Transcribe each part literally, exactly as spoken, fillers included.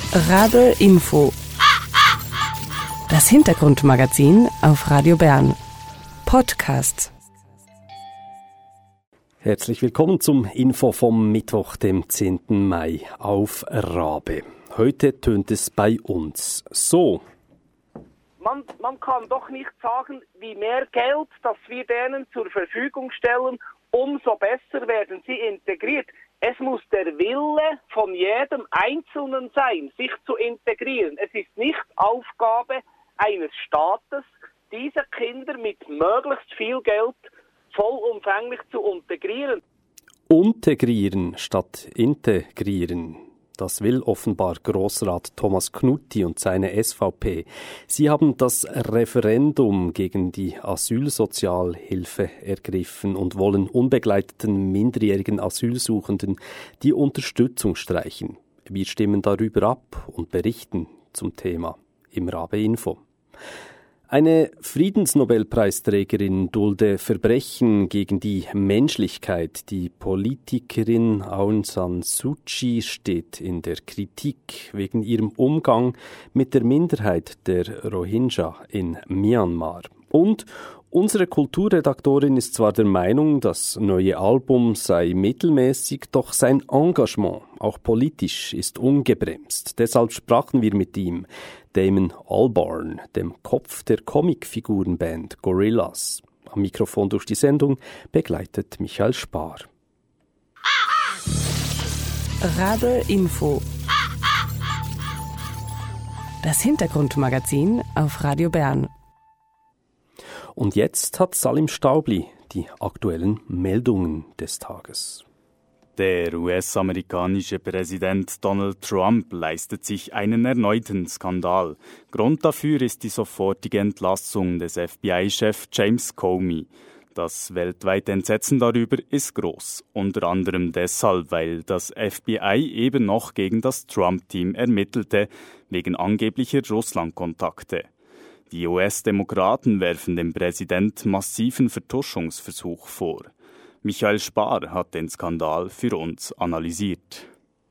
Rabe Info. Das Hintergrundmagazin auf Radio Bern. Podcast. Herzlich willkommen zum Info vom Mittwoch, dem zehnten Mai auf Rabe. Heute tönt es bei uns so. Man, man kann doch nicht sagen, wie mehr Geld, das wir denen zur Verfügung stellen, umso besser werden sie integriert. Es muss der Wille von jedem Einzelnen sein, sich zu integrieren. Es ist nicht Aufgabe eines Staates, diese Kinder mit möglichst viel Geld vollumfänglich zu integrieren. Integrieren statt integrieren. Das will offenbar Grossrat Thomas Knutti und seine S V P. Sie haben das Referendum gegen die Asylsozialhilfe ergriffen und wollen unbegleiteten minderjährigen Asylsuchenden die Unterstützung streichen. Wir stimmen darüber ab und berichten zum Thema im Rabe Info. Eine Friedensnobelpreisträgerin dulde Verbrechen gegen die Menschlichkeit. Die Politikerin Aung San Suu Kyi steht in der Kritik wegen ihrem Umgang mit der Minderheit der Rohingya in Myanmar. Und unsere Kulturredaktorin ist zwar der Meinung, das neue Album sei mittelmäßig, doch sein Engagement, auch politisch, ist ungebremst. Deshalb sprachen wir mit ihm, Damon Albarn, dem Kopf der Comicfigurenband Gorillaz. Am Mikrofon durch die Sendung begleitet Michael Spar. Rabe Info. Das Hintergrundmagazin auf Radio Bern. Und jetzt hat Salim Staubli die aktuellen Meldungen des Tages. Der U S-amerikanische Präsident Donald Trump leistet sich einen erneuten Skandal. Grund dafür ist die sofortige Entlassung des F B I-Chefs James Comey. Das weltweite Entsetzen darüber ist groß, unter anderem deshalb, weil das F B I eben noch gegen das Trump-Team ermittelte, wegen angeblicher Russland-Kontakte. Die U S-Demokraten werfen dem Präsident massiven Vertuschungsversuch vor. Michael Spar hat den Skandal für uns analysiert.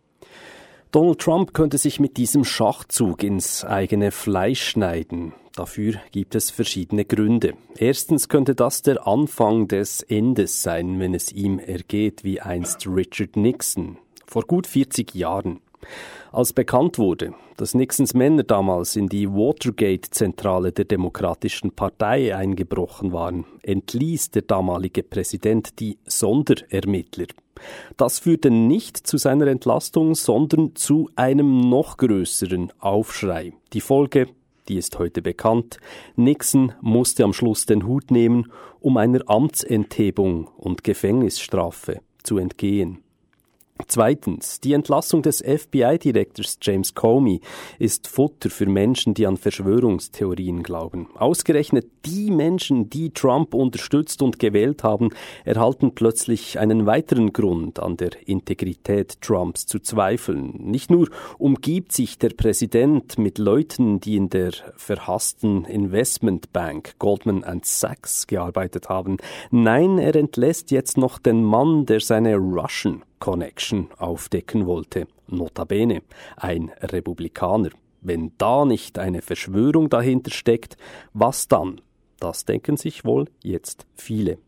Donald Trump könnte sich mit diesem Schachzug ins eigene Fleisch schneiden. Dafür gibt es verschiedene Gründe. Erstens könnte das der Anfang des Endes sein, wenn es ihm ergeht wie einst Richard Nixon, vor gut vierzig Jahren. Als bekannt wurde, dass Nixons Männer damals in die Watergate-Zentrale der Demokratischen Partei eingebrochen waren, entließ der damalige Präsident die Sonderermittler. Das führte nicht zu seiner Entlassung, sondern zu einem noch größeren Aufschrei. Die Folge, die ist heute bekannt: Nixon musste am Schluss den Hut nehmen, um einer Amtsenthebung und Gefängnisstrafe zu entgehen. Zweitens, die Entlassung des F B I-Direktors James Comey ist Futter für Menschen, die an Verschwörungstheorien glauben. Ausgerechnet die Menschen, die Trump unterstützt und gewählt haben, erhalten plötzlich einen weiteren Grund, an der Integrität Trumps zu zweifeln. Nicht nur umgibt sich der Präsident mit Leuten, die in der verhassten Investmentbank Goldman and Sachs gearbeitet haben. Nein, er entlässt jetzt noch den Mann, der seine Russian Connection aufdecken wollte. Notabene ein Republikaner. Wenn da nicht eine Verschwörung dahinter steckt, was dann? Das denken sich wohl jetzt viele.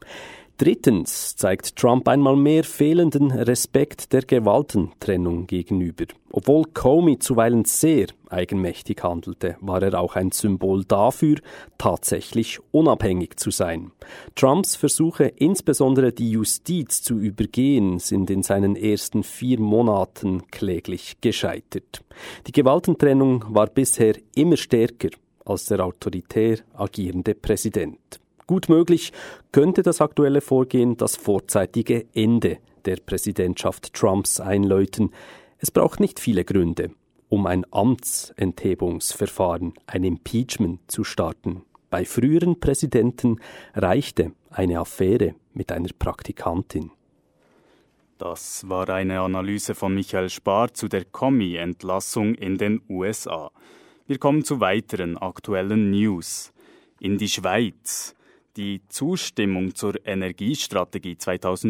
Drittens zeigt Trump einmal mehr fehlenden Respekt der Gewaltentrennung gegenüber. Obwohl Comey zuweilen sehr eigenmächtig handelte, war er auch ein Symbol dafür, tatsächlich unabhängig zu sein. Trumps Versuche, insbesondere die Justiz zu übergehen, sind in seinen ersten vier Monaten kläglich gescheitert. Die Gewaltentrennung war bisher immer stärker als der autoritär agierende Präsident. Gut möglich könnte das aktuelle Vorgehen das vorzeitige Ende der Präsidentschaft Trumps einläuten. Es braucht nicht viele Gründe, um ein Amtsenthebungsverfahren, ein Impeachment zu starten. Bei früheren Präsidenten reichte eine Affäre mit einer Praktikantin. Das war eine Analyse von Michael Spar zu der Comey-Entlassung in den U S A. Wir kommen zu weiteren aktuellen News. In die Schweiz. Die Zustimmung zur Energiestrategie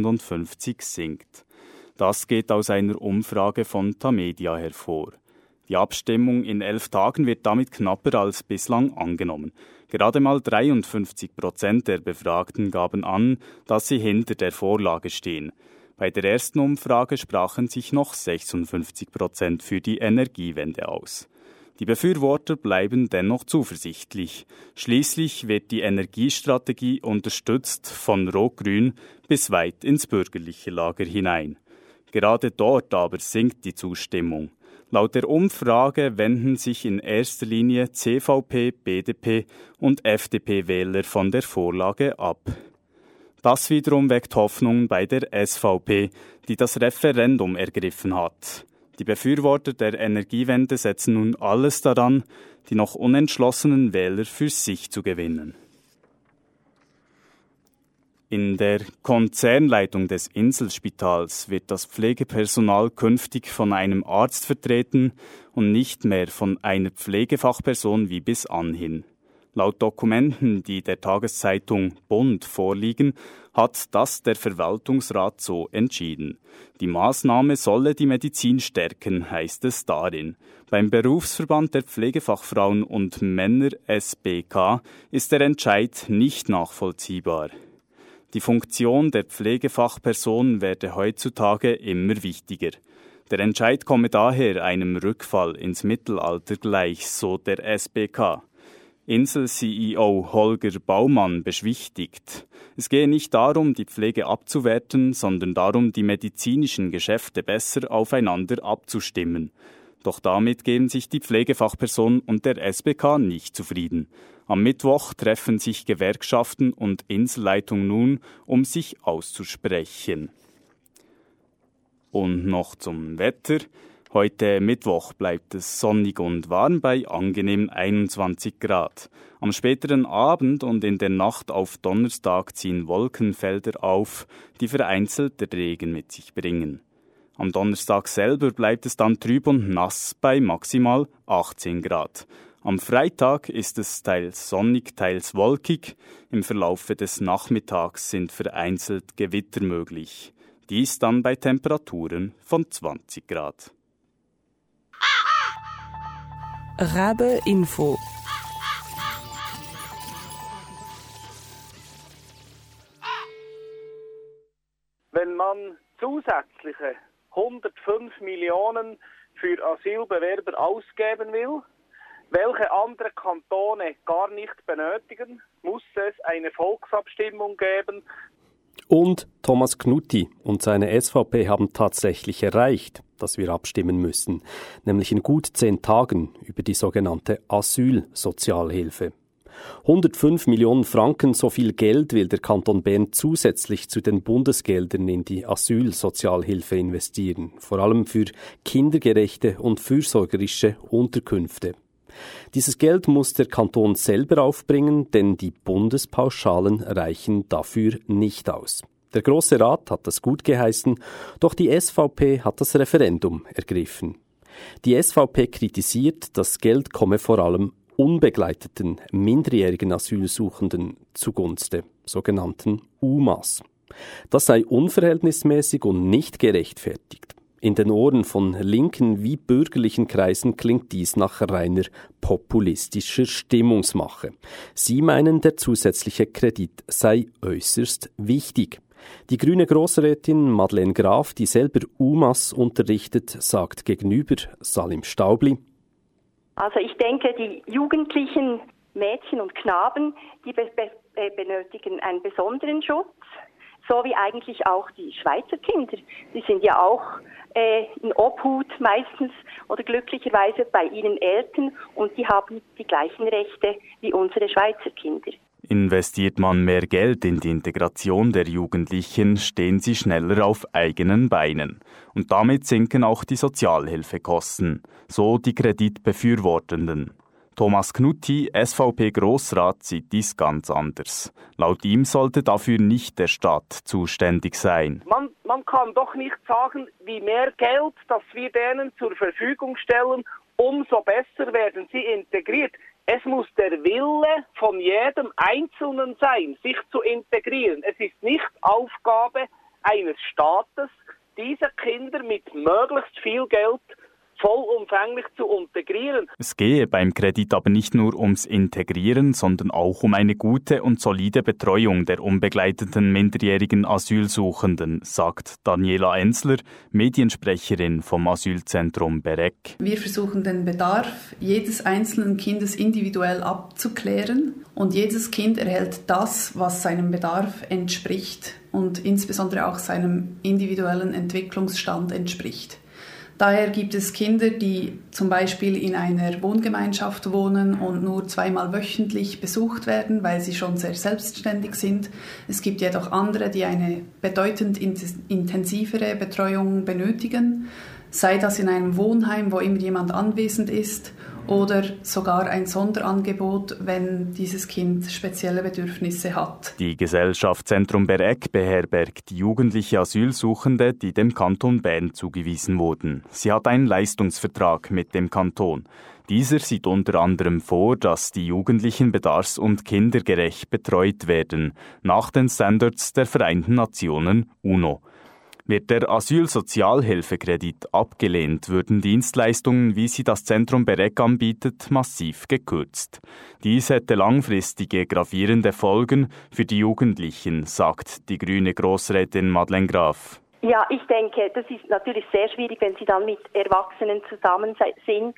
zweitausendfünfzig sinkt. Das geht aus einer Umfrage von Tamedia hervor. Die Abstimmung in elf Tagen wird damit knapper als bislang angenommen. Gerade mal dreiundfünfzig Prozent der Befragten gaben an, dass sie hinter der Vorlage stehen. Bei der ersten Umfrage sprachen sich noch sechsundfünfzig Prozent für die Energiewende aus. Die Befürworter bleiben dennoch zuversichtlich. Schließlich wird die Energiestrategie unterstützt von Rot-Grün bis weit ins bürgerliche Lager hinein. Gerade dort aber sinkt die Zustimmung. Laut der Umfrage wenden sich in erster Linie C V P, B D P und F D P-Wähler von der Vorlage ab. Das wiederum weckt Hoffnung bei der S V P, die das Referendum ergriffen hat. Die Befürworter der Energiewende setzen nun alles daran, die noch unentschlossenen Wähler für sich zu gewinnen. In der Konzernleitung des Inselspitals wird das Pflegepersonal künftig von einem Arzt vertreten und nicht mehr von einer Pflegefachperson wie bis anhin. Laut Dokumenten, die der Tageszeitung Bund vorliegen, hat das der Verwaltungsrat so entschieden. Die Maßnahme solle die Medizin stärken, heißt es darin. Beim Berufsverband der Pflegefachfrauen und Männer S B K ist der Entscheid nicht nachvollziehbar. Die Funktion der Pflegefachperson werde heutzutage immer wichtiger. Der Entscheid komme daher einem Rückfall ins Mittelalter gleich, so der S B K. Insel-C E O Holger Baumann beschwichtigt. Es gehe nicht darum, die Pflege abzuwerten, sondern darum, die medizinischen Geschäfte besser aufeinander abzustimmen. Doch damit geben sich die Pflegefachperson und der S B K nicht zufrieden. Am Mittwoch treffen sich Gewerkschaften und Inselleitung nun, um sich auszusprechen. Und noch zum Wetter. Heute Mittwoch bleibt es sonnig und warm bei angenehm einundzwanzig Grad. Am späteren Abend und in der Nacht auf Donnerstag ziehen Wolkenfelder auf, die vereinzelt Regen mit sich bringen. Am Donnerstag selber bleibt es dann trüb und nass bei maximal achtzehn Grad. Am Freitag ist es teils sonnig, teils wolkig. Im Verlaufe des Nachmittags sind vereinzelt Gewitter möglich. Dies dann bei Temperaturen von zwanzig Grad. Rabe Info. Wenn man zusätzliche hundertfünf Millionen für Asylbewerber ausgeben will, welche andere Kantone gar nicht benötigen, muss es eine Volksabstimmung geben. Und Thomas Knutti und seine S V P haben tatsächlich erreicht, dass wir abstimmen müssen, nämlich in gut zehn Tagen über die sogenannte Asylsozialhilfe. hundertfünf Millionen Franken, so viel Geld will der Kanton Bern zusätzlich zu den Bundesgeldern in die Asylsozialhilfe investieren, vor allem für kindergerechte und fürsorgerische Unterkünfte. Dieses Geld muss der Kanton selber aufbringen, denn die Bundespauschalen reichen dafür nicht aus. Der Grosse Rat hat das gut geheißen, doch die S V P hat das Referendum ergriffen. Die S V P kritisiert, das Geld komme vor allem unbegleiteten minderjährigen Asylsuchenden zugunsten, sogenannten U M As. Das sei unverhältnismäßig und nicht gerechtfertigt. In den Ohren von linken wie bürgerlichen Kreisen klingt dies nach reiner populistischer Stimmungsmache. Sie meinen, der zusätzliche Kredit sei äußerst wichtig. Die grüne Grossrätin Madeleine Graf, die selber U M As unterrichtet, sagt gegenüber Salim Staubli: Also ich denke, die jugendlichen Mädchen und Knaben, die be- be- benötigen einen besonderen Schutz, so wie eigentlich auch die Schweizer Kinder. Die sind ja auch äh, in Obhut meistens oder glücklicherweise bei ihren Eltern und die haben die gleichen Rechte wie unsere Schweizer Kinder. Investiert man mehr Geld in die Integration der Jugendlichen, stehen sie schneller auf eigenen Beinen. Und damit sinken auch die Sozialhilfekosten, so die Kreditbefürwortenden. Thomas Knutti, S V P-Grossrat, sieht dies ganz anders. Laut ihm sollte dafür nicht der Staat zuständig sein. Man, man kann doch nicht sagen, wie mehr Geld, das wir denen zur Verfügung stellen, umso besser werden sie integriert. Es muss der Wille von jedem Einzelnen sein, sich zu integrieren. Es ist nicht Aufgabe eines Staates, diese Kinder mit möglichst viel Geld vollumfänglich zu integrieren. Es gehe beim Kredit aber nicht nur ums Integrieren, sondern auch um eine gute und solide Betreuung der unbegleiteten minderjährigen Asylsuchenden, sagt Daniela Enzler, Mediensprecherin vom Asylzentrum Bereg. Wir versuchen den Bedarf jedes einzelnen Kindes individuell abzuklären und jedes Kind erhält das, was seinem Bedarf entspricht und insbesondere auch seinem individuellen Entwicklungsstand entspricht. Daher gibt es Kinder, die zum Beispiel in einer Wohngemeinschaft wohnen und nur zweimal wöchentlich besucht werden, weil sie schon sehr selbstständig sind. Es gibt jedoch andere, die eine bedeutend intensivere Betreuung benötigen, sei das in einem Wohnheim, wo immer jemand anwesend ist, oder sogar ein Sonderangebot, wenn dieses Kind spezielle Bedürfnisse hat. Die Gesellschaft Zentrum Bereg beherbergt jugendliche Asylsuchende, die dem Kanton Bern zugewiesen wurden. Sie hat einen Leistungsvertrag mit dem Kanton. Dieser sieht unter anderem vor, dass die Jugendlichen bedarfs- und kindergerecht betreut werden, nach den Standards der Vereinten Nationen UNO. Wird der Asylsozialhilfekredit abgelehnt, würden Dienstleistungen, wie sie das Zentrum Bereg anbietet, massiv gekürzt. Dies hätte langfristige, gravierende Folgen für die Jugendlichen, sagt die grüne Grossrätin Madeleine Graf. Ja, ich denke, das ist natürlich sehr schwierig, wenn sie dann mit Erwachsenen zusammen sind.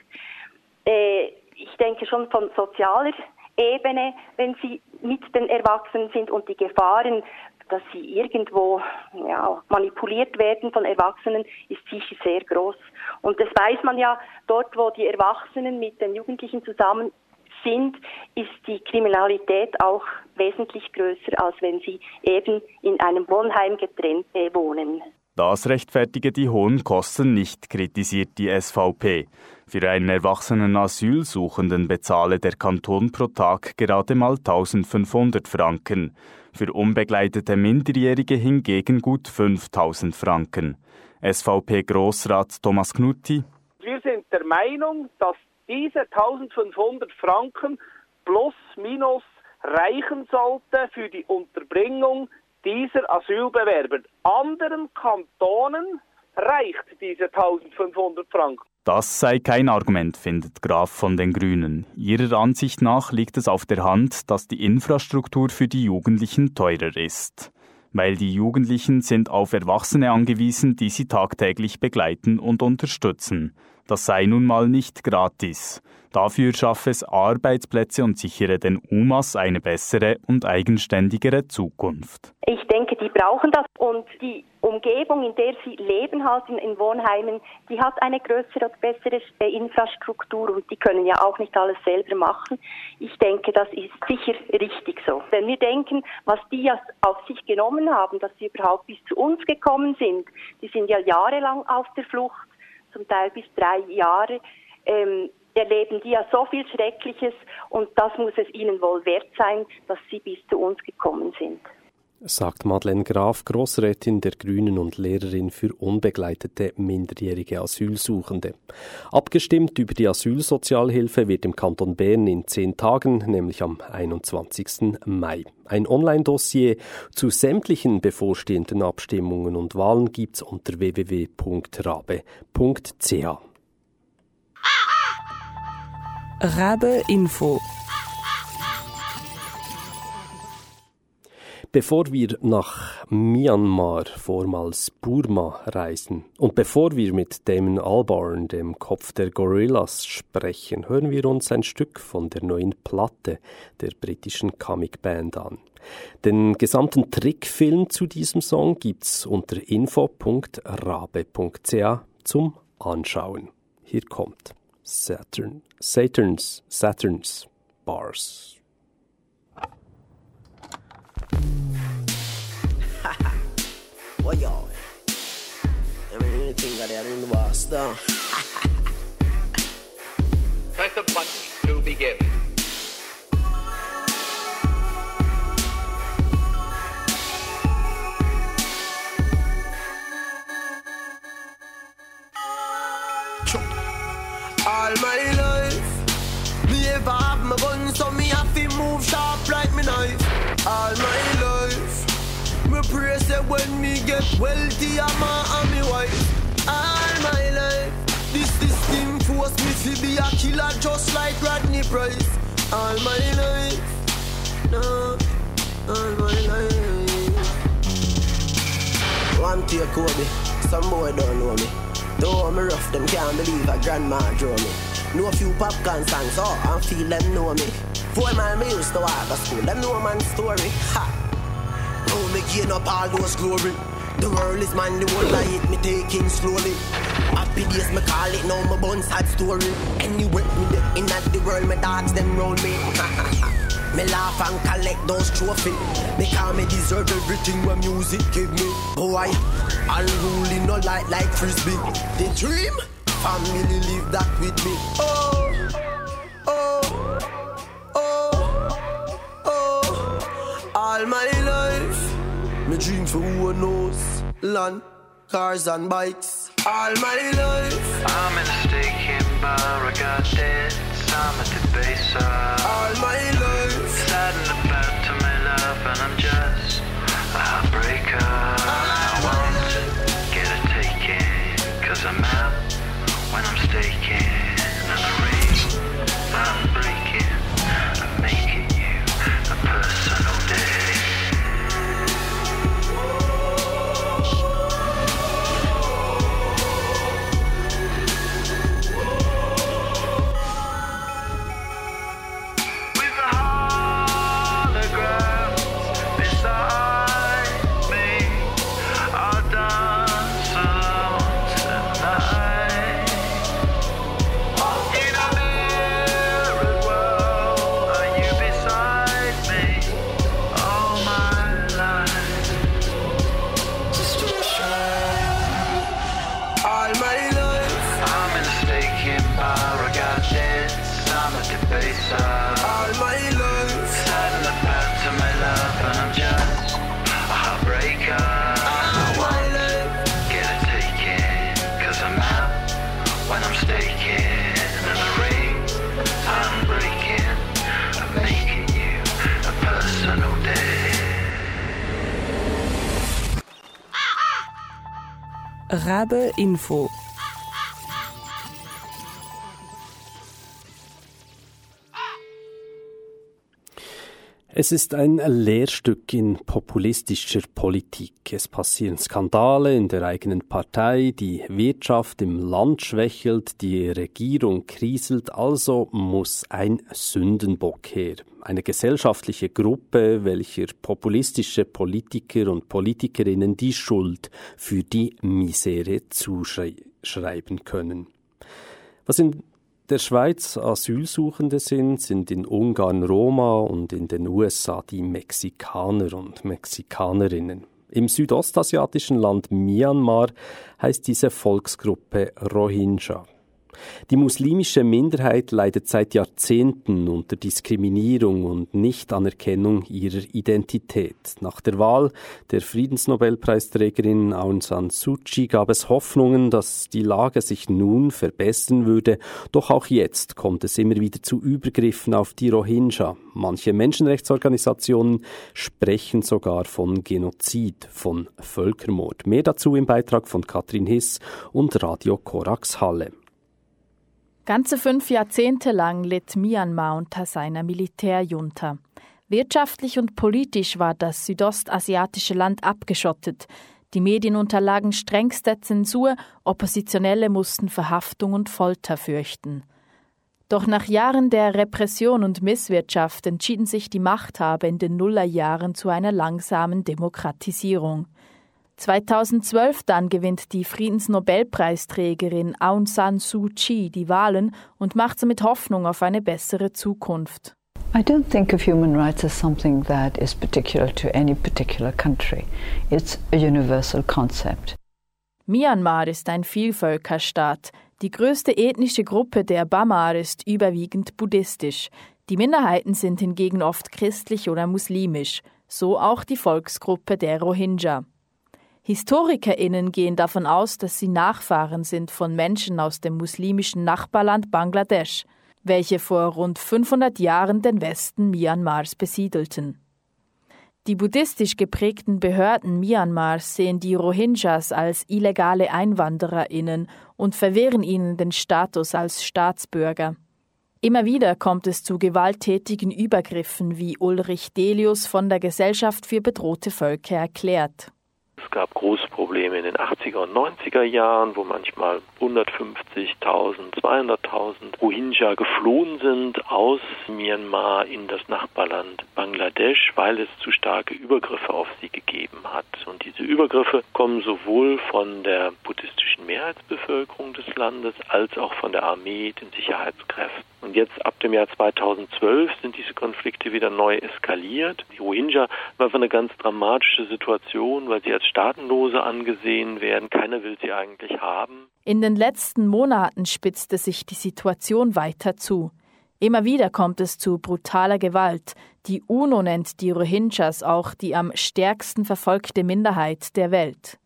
Äh, ich denke schon von sozialer Ebene, wenn sie mit den Erwachsenen sind und die Gefahren, dass sie irgendwo ja, manipuliert werden von Erwachsenen, ist sicher sehr groß. Und das weiß man ja, dort wo die Erwachsenen mit den Jugendlichen zusammen sind, ist die Kriminalität auch wesentlich größer, als wenn sie eben in einem Wohnheim getrennt äh, wohnen. Das rechtfertige die hohen Kosten nicht, kritisiert die S V P. Für einen erwachsenen Asylsuchenden bezahle der Kanton pro Tag gerade mal eintausendfünfhundert Franken. Für unbegleitete Minderjährige hingegen gut fünftausend Franken. S V P-Grossrat Thomas Knutti. Wir sind der Meinung, dass diese eintausendfünfhundert Franken plus minus reichen sollte für die Unterbringung dieser Asylbewerber. Anderen Kantonen reicht diese eintausendfünfhundert Franken. Das sei kein Argument, findet Graf von den Grünen. Ihrer Ansicht nach liegt es auf der Hand, dass die Infrastruktur für die Jugendlichen teurer ist. Weil die Jugendlichen sind auf Erwachsene angewiesen, die sie tagtäglich begleiten und unterstützen. Das sei nun mal nicht gratis. Dafür schaffe es Arbeitsplätze und sichere den U M As eine bessere und eigenständigere Zukunft. Ich denke, die brauchen das und die Umgebung, in der sie leben, halt in, in Wohnheimen, die hat eine größere und bessere äh, Infrastruktur und die können ja auch nicht alles selber machen. Ich denke, das ist sicher richtig so. Wenn wir denken, was die ja auf sich genommen haben, dass sie überhaupt bis zu uns gekommen sind, die sind ja jahrelang auf der Flucht, zum Teil bis drei Jahre, ähm, erleben die ja so viel Schreckliches und das muss es ihnen wohl wert sein, dass sie bis zu uns gekommen sind. Sagt Madeleine Graf, Grossrätin der Grünen und Lehrerin für unbegleitete minderjährige Asylsuchende. Abgestimmt über die Asylsozialhilfe wird im Kanton Bern in zehn Tagen, nämlich am einundzwanzigsten Mai. Ein Online-Dossier zu sämtlichen bevorstehenden Abstimmungen und Wahlen gibt's unter w w w punkt rabe punkt c h. Rabe Info. Bevor wir nach Myanmar, vormals Burma, reisen und bevor wir mit Damon Albarn, dem Kopf der Gorillaz, sprechen, hören wir uns ein Stück von der neuen Platte der britischen Comic-Band an. Den gesamten Trickfilm zu diesem Song gibt's unter info punkt rabe punkt c h zum Anschauen. Hier kommt Saturn, Saturns, Saturns Bars. What y'all? I mean, anything got that in the boss, though. Press the button to begin. All my life, me ever have my gun, so me have to move sharp like me knife. All my life. Me pray say when me get wealthy, I'm a and me wife. All my life, this is the fi be a killer just like Rodney Price. All my life, no, all my life. One take Kobe, some boy don't know me. Though I'm rough, them can't believe a grandma draw me. Know a few popcorn songs, oh, I feel them know me. Four man me used to walk to school, them know man's story. Ha! Now me gain up all those glory. The world is mine, the whole life me taking slowly. Happy days me call it, now my bun sad story. Anyway, me the in at the world, my dogs them round me. Me laugh and collect those trophies. Because me deserve everything when music give me. Boy, unruly no light like frisbee. The dream, family live that with me. Oh, oh, oh, oh. All my life, me dream for who knows. Land, cars and bikes. All my life, I'm in a state bar, I got debts, I'm at the base. All my life, sad and about to my love, and I'm just a heartbreaker. I want to get a taken, cause I'm out when I'm staking. And the ring, I'm breaking, I'm making you a personal day. Rabe Info. Es ist ein Lehrstück in populistischer Politik. Es passieren Skandale in der eigenen Partei, die Wirtschaft im Land schwächelt, die Regierung kriselt, also muss ein Sündenbock her. Eine gesellschaftliche Gruppe, welcher populistische Politiker und Politikerinnen die Schuld für die Misere zuschreiben können. Was in der Schweiz Asylsuchende sind, sind in Ungarn Roma und in den U S A die Mexikaner und Mexikanerinnen. Im südostasiatischen Land Myanmar heißt diese Volksgruppe Rohingya. Die muslimische Minderheit leidet seit Jahrzehnten unter Diskriminierung und Nichtanerkennung ihrer Identität. Nach der Wahl der Friedensnobelpreisträgerin Aung San Suu Kyi gab es Hoffnungen, dass die Lage sich nun verbessern würde. Doch auch jetzt kommt es immer wieder zu Übergriffen auf die Rohingya. Manche Menschenrechtsorganisationen sprechen sogar von Genozid, von Völkermord. Mehr dazu im Beitrag von Katrin Hiss und Radio Korax Halle. Ganze fünf Jahrzehnte lang litt Myanmar unter seiner Militärjunta. Wirtschaftlich und politisch war das südostasiatische Land abgeschottet. Die Medien unterlagen strengster Zensur, Oppositionelle mussten Verhaftung und Folter fürchten. Doch nach Jahren der Repression und Misswirtschaft entschieden sich die Machthaber in den Nullerjahren zu einer langsamen Demokratisierung. zweitausendzwölf dann gewinnt die Friedensnobelpreisträgerin Aung San Suu Kyi die Wahlen und macht somit Hoffnung auf eine bessere Zukunft. I don't think of human rights as something that is particular to any particular country. It's a universal concept. Myanmar ist ein Vielvölkerstaat. Die größte ethnische Gruppe der Bamar ist überwiegend buddhistisch. Die Minderheiten sind hingegen oft christlich oder muslimisch, so auch die Volksgruppe der Rohingya. HistorikerInnen gehen davon aus, dass sie Nachfahren sind von Menschen aus dem muslimischen Nachbarland Bangladesch, welche vor rund fünfhundert Jahren den Westen Myanmars besiedelten. Die buddhistisch geprägten Behörden Myanmars sehen die Rohingyas als illegale EinwandererInnen und verwehren ihnen den Status als Staatsbürger. Immer wieder kommt es zu gewalttätigen Übergriffen, wie Ulrich Delius von der Gesellschaft für bedrohte Völker erklärt. Es gab große Probleme in den achtziger und neunziger Jahren, wo manchmal hundertfünfzigtausend, zweihunderttausend Rohingya geflohen sind aus Myanmar in das Nachbarland Bangladesch, weil es zu starke Übergriffe auf sie gegeben hat. Und diese Übergriffe kommen sowohl von der buddhistischen Mehrheitsbevölkerung des Landes als auch von der Armee, den Sicherheitskräften. Und jetzt ab dem Jahr zweitausendzwölf sind diese Konflikte wieder neu eskaliert. Die Rohingya war eine ganz dramatische Situation, weil sie als Staatenlose angesehen werden. Keiner will sie eigentlich haben. In den letzten Monaten spitzte sich die Situation weiter zu. Immer wieder kommt es zu brutaler Gewalt. Die UNO nennt die Rohingyas auch die am stärksten verfolgte Minderheit der Welt.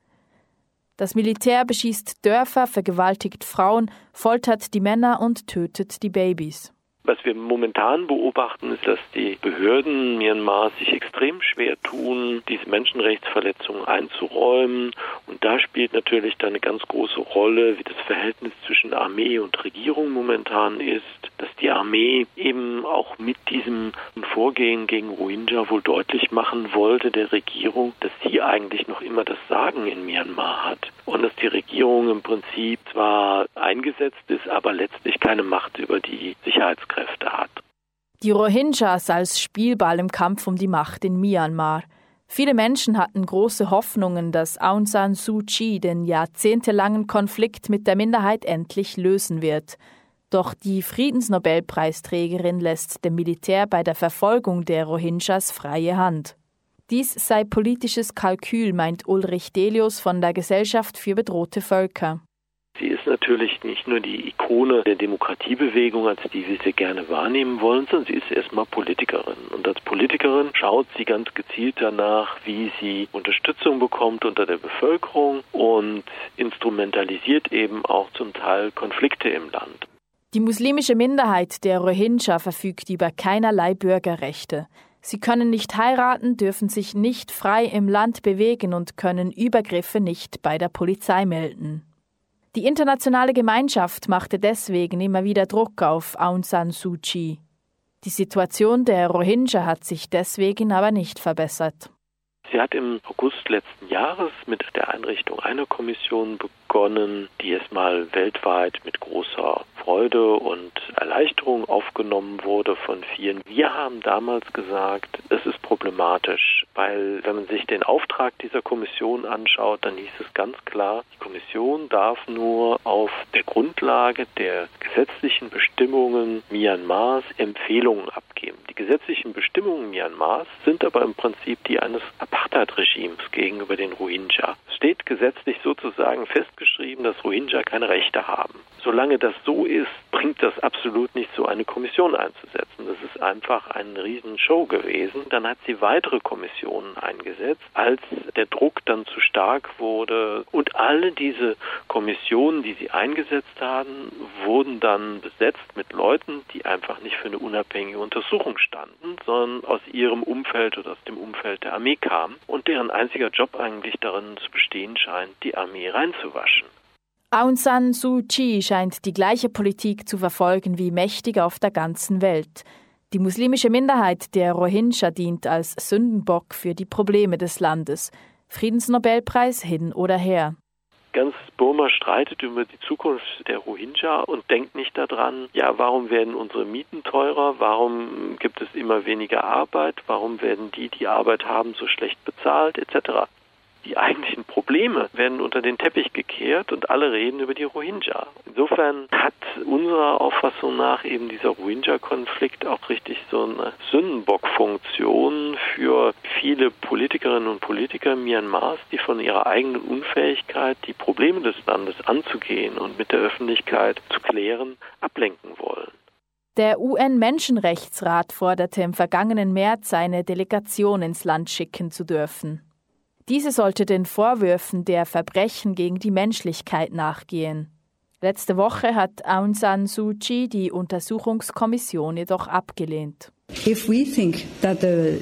Das Militär beschießt Dörfer, vergewaltigt Frauen, foltert die Männer und tötet die Babys. Was wir momentan beobachten, ist, dass die Behörden Myanmars sich extrem schwer tun, diese Menschenrechtsverletzungen einzuräumen. Und da spielt natürlich dann eine ganz große Rolle, wie das Verhältnis zwischen Armee und Regierung momentan ist, dass die Armee eben auch mit diesem Vorgehen gegen Rohingya wohl deutlich machen wollte, der Regierung, dass sie eigentlich noch immer das Sagen in Myanmar hat. Und dass die Regierung im Prinzip zwar eingesetzt ist, aber letztlich keine Macht über die Sicherheitskräfte hat. Die Rohingyas als Spielball im Kampf um die Macht in Myanmar. Viele Menschen hatten große Hoffnungen, dass Aung San Suu Kyi den jahrzehntelangen Konflikt mit der Minderheit endlich lösen wird. Doch die Friedensnobelpreisträgerin lässt dem Militär bei der Verfolgung der Rohingyas freie Hand. Dies sei politisches Kalkül, meint Ulrich Delius von der Gesellschaft für bedrohte Völker. Sie ist natürlich nicht nur die Ikone der Demokratiebewegung, als die wir sie gerne wahrnehmen wollen, sondern sie ist erstmal Politikerin. Und als Politikerin schaut sie ganz gezielt danach, wie sie Unterstützung bekommt unter der Bevölkerung und instrumentalisiert eben auch zum Teil Konflikte im Land. Die muslimische Minderheit der Rohingya verfügt über keinerlei Bürgerrechte. Sie können nicht heiraten, dürfen sich nicht frei im Land bewegen und können Übergriffe nicht bei der Polizei melden. Die internationale Gemeinschaft machte deswegen immer wieder Druck auf Aung San Suu Kyi. Die Situation der Rohingya hat sich deswegen aber nicht verbessert. Sie hat im August letzten Jahres mit der Einrichtung einer Kommission begonnen, die erstmal weltweit mit großer Freude und Erleichterung aufgenommen wurde von vielen. Wir haben damals gesagt, es ist problematisch, weil wenn man sich den Auftrag dieser Kommission anschaut, dann hieß es ganz klar, die Kommission darf nur auf der Grundlage der gesetzlichen Bestimmungen Myanmars Empfehlungen abgeben. Die gesetzlichen Bestimmungen Myanmars sind aber im Prinzip die eines Apartheid-Regimes gegenüber den Rohingya. Es steht gesetzlich sozusagen festgeschrieben, dass Rohingya keine Rechte haben. Solange das so ist, bringt das absolut nicht, so eine Kommission einzusetzen. Das ist einfach eine Riesenshow gewesen. Dann hat sie weitere Kommissionen eingesetzt, als der Druck dann zu stark wurde. Und alle diese Kommissionen, die sie eingesetzt haben, wurden dann besetzt mit Leuten, die einfach nicht für eine unabhängige Untersuchung standen, sondern aus ihrem Umfeld oder aus dem Umfeld der Armee kamen und deren einziger Job eigentlich darin zu bestehen scheint, die Armee reinzuwaschen. Aung San Suu Kyi scheint die gleiche Politik zu verfolgen wie Mächtige auf der ganzen Welt. Die muslimische Minderheit der Rohingya dient als Sündenbock für die Probleme des Landes. Friedensnobelpreis hin oder her. Ganz Burma streitet über die Zukunft der Rohingya und denkt nicht daran, ja, warum werden unsere Mieten teurer, warum gibt es immer weniger Arbeit, warum werden die, die Arbeit haben, so schlecht bezahlt, et cetera. Die eigentlichen Probleme werden unter den Teppich gekehrt und alle reden über die Rohingya. Insofern hat unserer Auffassung nach eben dieser Rohingya-Konflikt auch richtig so eine Sündenbock-Funktion für viele Politikerinnen und Politiker Myanmars, die von ihrer eigenen Unfähigkeit, die Probleme des Landes anzugehen und mit der Öffentlichkeit zu klären, ablenken wollen. Der U N-Menschenrechtsrat forderte im vergangenen März, eine Delegation ins Land schicken zu dürfen. Diese sollte den Vorwürfen der Verbrechen gegen die Menschlichkeit nachgehen. Letzte Woche hat Aung San Suu Kyi die Untersuchungskommission jedoch abgelehnt. If we think that the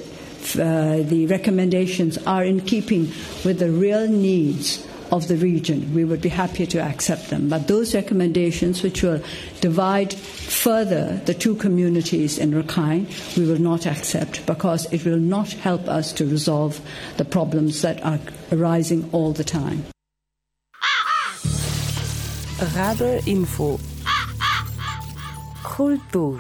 if uh, the recommendations are in keeping with the real needs of the region, we would be happy to accept them. But those recommendations which will divide further the two communities in Rakhine, we will not accept, because it will not help us to resolve the problems that are arising all the time. Radar Info Kultur.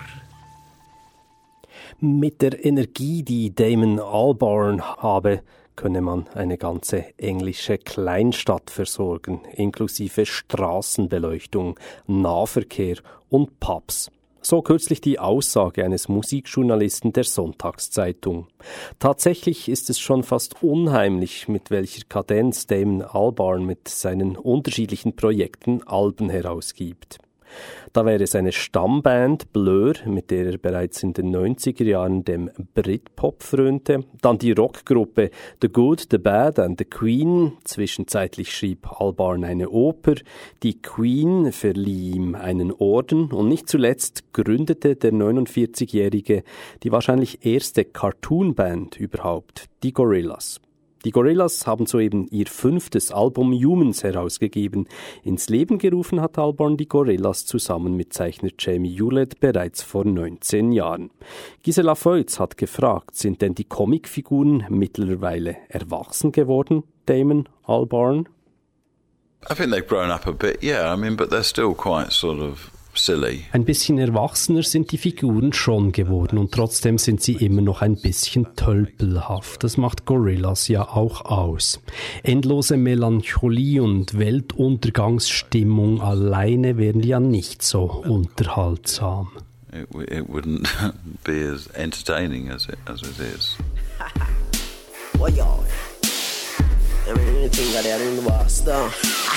Mit der Energie, die Damon Albarn habe, könne man eine ganze englische Kleinstadt versorgen, inklusive Straßenbeleuchtung, Nahverkehr und Pubs. So kürzlich die Aussage eines Musikjournalisten der Sonntagszeitung. Tatsächlich ist es schon fast unheimlich, mit welcher Kadenz Damon Albarn mit seinen unterschiedlichen Projekten Alben herausgibt. Da wäre seine Stammband Blur, mit der er bereits in den neunziger Jahren dem Britpop frönte, dann die Rockgruppe The Good, The Bad and The Queen, zwischenzeitlich schrieb Albarn eine Oper, die Queen verlieh ihm einen Orden und nicht zuletzt gründete der neunundvierzigjährige die wahrscheinlich erste Cartoon-Band überhaupt, die Gorillaz. Die Gorillaz haben soeben ihr fünftes Album Humans herausgegeben. Ins Leben gerufen hat Albarn die Gorillaz zusammen mit Zeichner Jamie Hewlett bereits vor neunzehn Jahren. Gisela Feutz hat gefragt, sind denn die Comicfiguren mittlerweile erwachsen geworden, Damon Albarn? I think they've grown up a bit, yeah, I mean, but they're still quite sort of silly. Ein bisschen erwachsener sind die Figuren schon geworden und trotzdem sind sie immer noch ein bisschen tölpelhaft. Das macht Gorillaz ja auch aus. Endlose Melancholie und Weltuntergangsstimmung alleine wären ja nicht so unterhaltsam. It, it wouldn't be as entertaining as it, as it is. What y'all? I mean, anything got that in the box, though.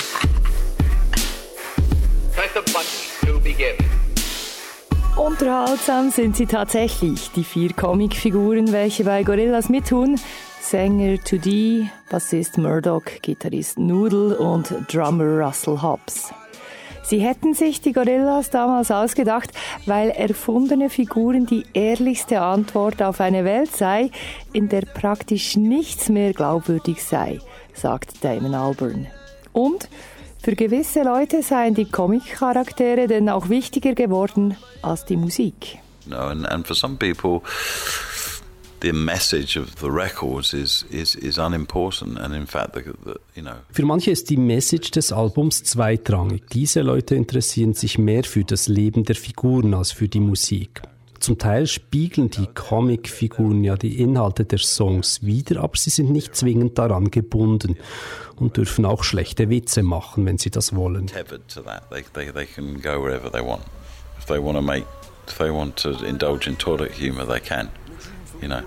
Press the button to begin. Unterhaltsam sind sie tatsächlich, die vier Comicfiguren, welche bei Gorillaz mittun. Sänger zwei D, Bassist Murdoch, Gitarrist Noodle und Drummer Russell Hobbs. Sie hätten sich die Gorillaz damals ausgedacht, weil erfundene Figuren die ehrlichste Antwort auf eine Welt sei, in der praktisch nichts mehr glaubwürdig sei, sagt Damon Albarn. Und für gewisse Leute seien die Comic-Charaktere denn auch wichtiger geworden als die Musik. No, and, and for some people, the message of the records is is is unimportant, and in fact, the, the, you know. Für manche ist die Message des Albums zweitrangig. Diese Leute interessieren sich mehr für das Leben der Figuren als für die Musik. Zum Teil spiegeln die Comicfiguren ja die Inhalte der Songs wider, aber sie sind nicht zwingend daran gebunden und dürfen auch schlechte Witze machen, wenn sie das wollen. Tethered to that, they they they can go wherever they want. If they want to make, if they want to indulge in toilet humor, they can. You know.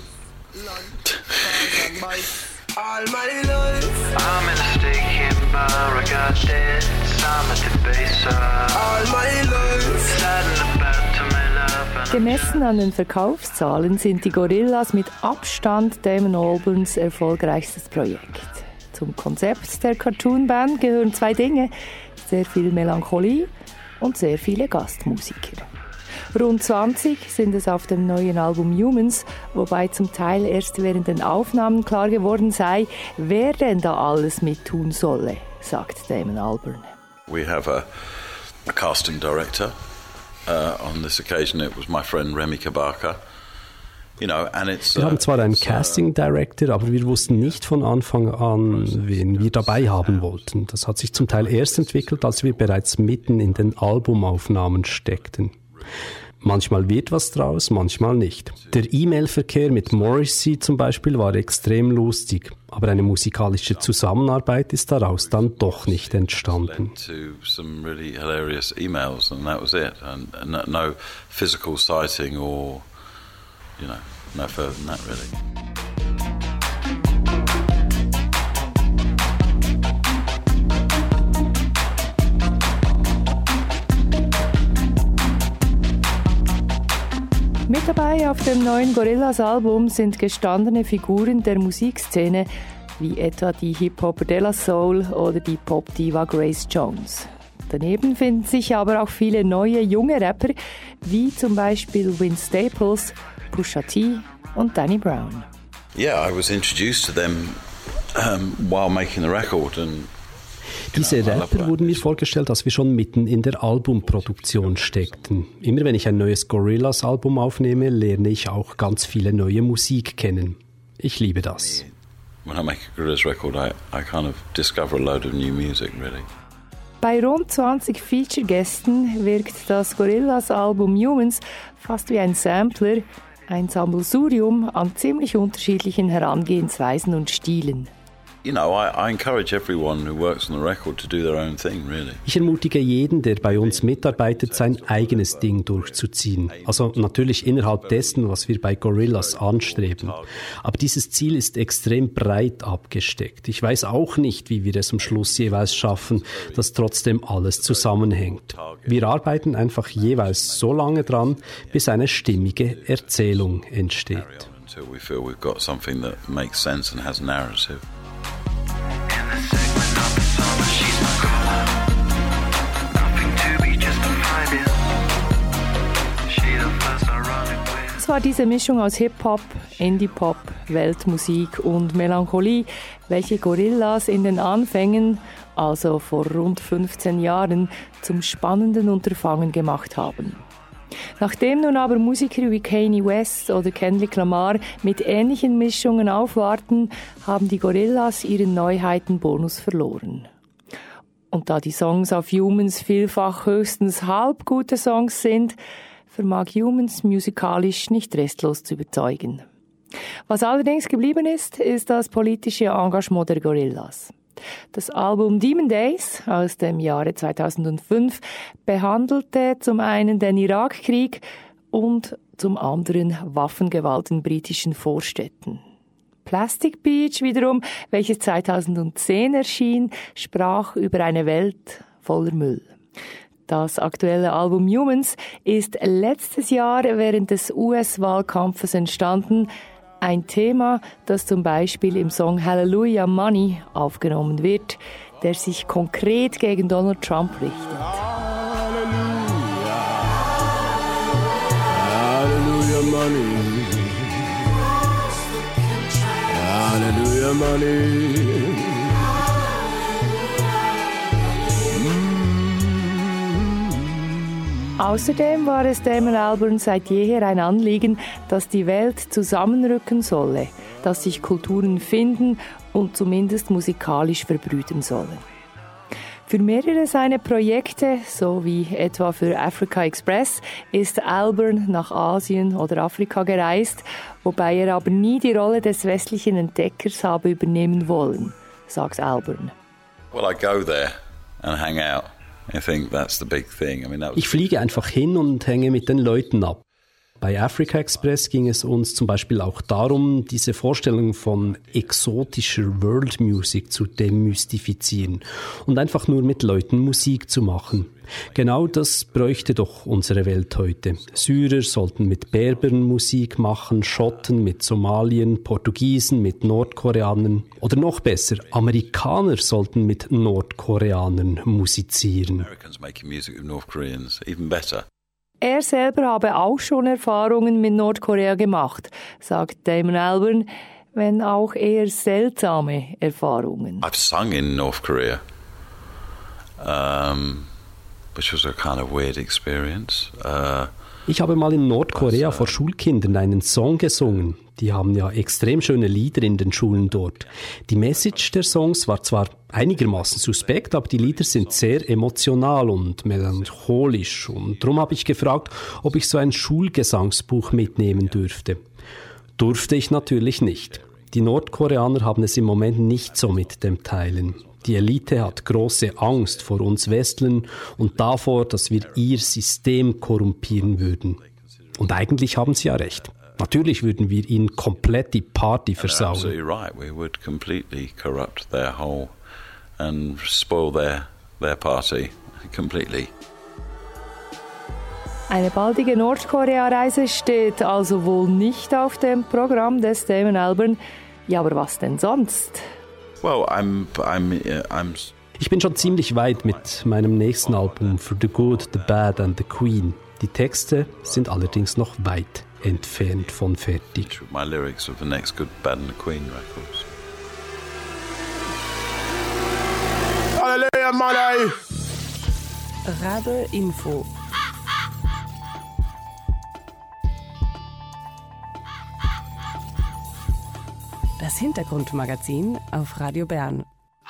All my life I'm in a stinking bar, I got debts, I'm at the base of all my life saddened about to my love. Gemessen an den Verkaufszahlen sind die Gorillaz mit Abstand Damon Albarns erfolgreichstes Projekt. Zum Konzept der Cartoon-Band gehören zwei Dinge, sehr viel Melancholie und sehr viele Gastmusiker. Rund zwanzig sind es auf dem neuen Album Humans, wobei zum Teil erst während den Aufnahmen klar geworden sei, wer denn da alles mittun solle, sagt Damon Albarn. We have a, a casting director. Uh, on this occasion it was my friend Remy Kabaka. You know, and it's, wir haben zwar einen Casting Director, aber wir wussten nicht von Anfang an, wen wir dabei haben wollten. Das hat sich zum Teil erst entwickelt, als wir bereits mitten in den Albumaufnahmen steckten. Manchmal wird was draus, manchmal nicht. Der E-Mail-Verkehr mit Morrissey zum Beispiel war extrem lustig, aber eine musikalische Zusammenarbeit ist daraus dann doch nicht entstanden. Some really hilarious emails and that was it, and, and no physical sighting or, you know, no further than that really. Mit dabei auf dem neuen Gorillaz-Album sind gestandene Figuren der Musikszene, wie etwa die Hip-Hopper De La Soul oder die Pop-Diva Grace Jones. Daneben finden sich aber auch viele neue junge Rapper, wie zum Beispiel Vince Staples, Pusha T und Danny Brown. Yeah, I was introduced to them um, while making the record and Diese Rapper wurden mir vorgestellt, als wir schon mitten in der Albumproduktion steckten. Immer wenn ich ein neues Gorillaz-Album aufnehme, lerne ich auch ganz viele neue Musik kennen. Ich liebe das. When I make a Gorillaz record, I, I kind of discover a load of new music, really. Bei rund zwanzig Feature-Gästen wirkt das Gorillaz-Album Humans fast wie ein Sampler, ein Sammelsurium an ziemlich unterschiedlichen Herangehensweisen und Stilen. You know, I, I encourage everyone who works on the record to do their own thing, really. Ich ermutige jeden, der bei uns mitarbeitet, sein eigenes Ding durchzuziehen. Also natürlich innerhalb dessen, was wir bei Gorillaz anstreben. Aber dieses Ziel ist extrem breit abgesteckt. Ich weiß auch nicht, wie wir es am Schluss jeweils schaffen, dass trotzdem alles zusammenhängt. Wir arbeiten einfach jeweils so lange dran, bis eine stimmige Erzählung entsteht. Until we feel we've got something that makes sense and has narrative. Es war diese Mischung aus Hip-Hop, Indie-Pop, Weltmusik und Melancholie, welche Gorillaz in den Anfängen, also vor rund fünfzehn Jahren, zum spannenden Unterfangen gemacht haben. Nachdem nun aber Musiker wie Kanye West oder Kendrick Lamar mit ähnlichen Mischungen aufwarten, haben die Gorillaz ihren Neuheitenbonus verloren. Und da die Songs auf Humans vielfach höchstens halb gute Songs sind, vermag Humans musikalisch nicht restlos zu überzeugen. Was allerdings geblieben ist, ist das politische Engagement der Gorillaz. Das Album Demon Days aus dem Jahre zweitausendfünf behandelte zum einen den Irakkrieg und zum anderen Waffengewalt in britischen Vorstädten. Plastic Beach wiederum, welches zweitausendzehn erschien, sprach über eine Welt voller Müll. Das aktuelle Album Humans ist letztes Jahr während des U S-Wahlkampfes entstanden. Ein Thema, das zum Beispiel im Song Hallelujah Money aufgenommen wird, der sich konkret gegen Donald Trump richtet. Hallelujah Money. Hallelujah Money. Außerdem war es Damon Albarn seit jeher ein Anliegen, dass die Welt zusammenrücken solle, dass sich Kulturen finden und zumindest musikalisch verbrüten sollen. Für mehrere seiner Projekte, so wie etwa für Africa Express, ist Albarn nach Asien oder Afrika gereist, wobei er aber nie die Rolle des westlichen Entdeckers habe übernehmen wollen, sagt Albarn. Well, I go there and hang out. I think that's the big thing. I mean, that was ich fliege einfach hin und hänge mit den Leuten ab. Bei Africa Express ging es uns zum Beispiel auch darum, diese Vorstellung von exotischer World Music zu demystifizieren und einfach nur mit Leuten Musik zu machen. Genau das bräuchte doch unsere Welt heute. Syrer sollten mit Berbern Musik machen, Schotten mit Somalien, Portugiesen mit Nordkoreanern oder noch besser, Amerikaner sollten mit Nordkoreanern musizieren. Americans making music with North Koreans, even better. Er selber habe auch schon Erfahrungen mit Nordkorea gemacht, sagt Damon Albarn, wenn auch eher seltsame Erfahrungen. I've sung in North Korea, um, which was a kind of weird experience. Uh, ich habe mal in Nordkorea vor Schulkindern einen Song gesungen. Die haben ja extrem schöne Lieder in den Schulen dort. Die Message der Songs war zwar einigermaßen suspekt, aber die Lieder sind sehr emotional und melancholisch. Und darum habe ich gefragt, ob ich so ein Schulgesangsbuch mitnehmen dürfte. Durfte ich natürlich nicht. Die Nordkoreaner haben es im Moment nicht so mit dem Teilen. Die Elite hat große Angst vor uns Westlern und davor, dass wir ihr System korrumpieren würden. Und eigentlich haben sie ja recht. Natürlich würden wir ihnen komplett die Party versauen. Absolutely right. We would completely corrupt their whole and spoil their their party completely. Eine baldige Nordkorea-Reise steht also wohl nicht auf dem Programm des Damon Albarn. Ja, aber was denn sonst? Well, I'm, I'm, I'm ich bin schon ziemlich weit mit meinem nächsten Album For the Good, the Bad and the Queen. Die Texte sind allerdings noch weit entfernt von fertig. My lyrics of the next Good, Bad and the Queen records. Halleluja, Mann! Rabe Info. Das Hintergrundmagazin auf Radio Bern.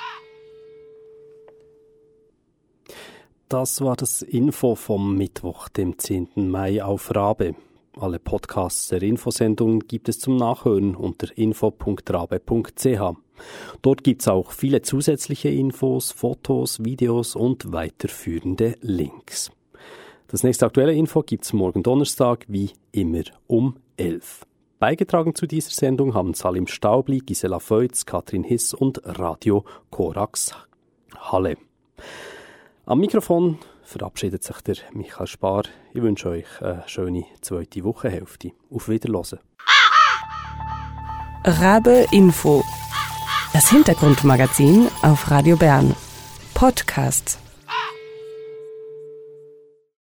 Das war das Info vom Mittwoch, dem zehnten Mai auf Rabe. Alle Podcasts der Infosendung gibt es zum Nachhören unter info punkt rabe punkt c h. Dort gibt es auch viele zusätzliche Infos, Fotos, Videos und weiterführende Links. Das nächste aktuelle Info gibt es morgen Donnerstag, wie immer um elf. Beigetragen zu dieser Sendung haben Salim Staubli, Gisela Feutz, Katrin Hiss und Radio Korax Halle. Am Mikrofon verabschiedet sich der Michael Spar. Ich wünsche euch eine schöne zweite Wochenhälfte. Auf Wiederhören. Rabe Info. Das Hintergrundmagazin auf Radio Bern. Podcast.